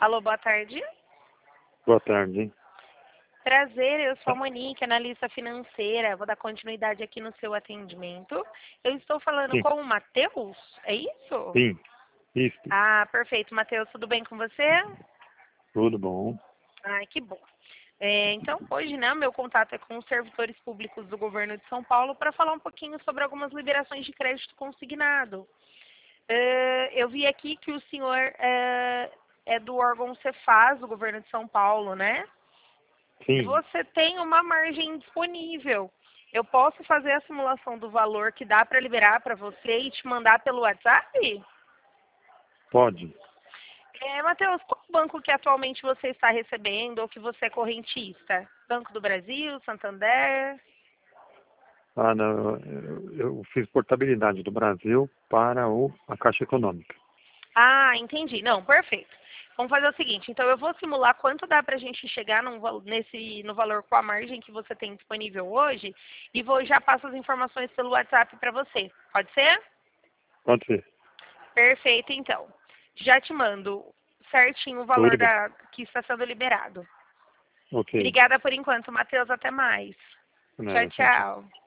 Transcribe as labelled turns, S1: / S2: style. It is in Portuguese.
S1: Alô, boa tarde.
S2: Boa tarde.
S1: Prazer, eu sou a Monique, analista financeira. Vou dar continuidade aqui no seu atendimento. Eu estou falando
S2: Sim,
S1: com o Matheus, é isso?
S2: sim, isso,
S1: Ah, perfeito. Matheus, tudo bem com você?
S2: tudo bom.
S1: Ai, que bom. Então, hoje, né, meu contato é com os servidores públicos do governo de São Paulo para falar um pouquinho sobre algumas liberações de crédito consignado. Eu vi aqui que o senhor é do órgão Cefaz, do governo de São Paulo, né?
S2: Sim,
S1: Você tem uma margem disponível. Eu posso fazer a simulação do valor que dá para liberar para você e te mandar pelo WhatsApp?
S2: pode.
S1: Matheus, qual banco que atualmente você está recebendo ou que você é correntista? Banco do Brasil, Santander?
S2: Ah, não, eu fiz portabilidade do Brasil para a Caixa Econômica.
S1: Ah, entendi. Não, perfeito. Vamos fazer o seguinte, então eu vou simular quanto dá para a gente chegar no valor com a margem que você tem disponível hoje e já passo as informações pelo WhatsApp para você. Pode ser?
S2: Pode ser.
S1: Perfeito, então. Já te mando certinho o valor
S2: Tudo bem.
S1: que está sendo liberado.
S2: Ok.
S1: Obrigada por enquanto, Matheus. Até mais. Tchau,
S2: Nada, tchau, tchau.
S1: tchau.